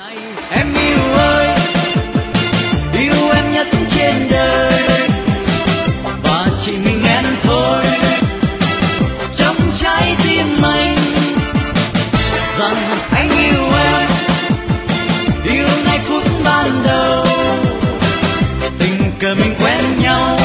Em yêu ơi, yêu em nhất trên đời, và chỉ mình em thôi trong trái tim anh. Rằng anh yêu em, yêu ngay phút ban đầu, tình cờ mình quen nhau,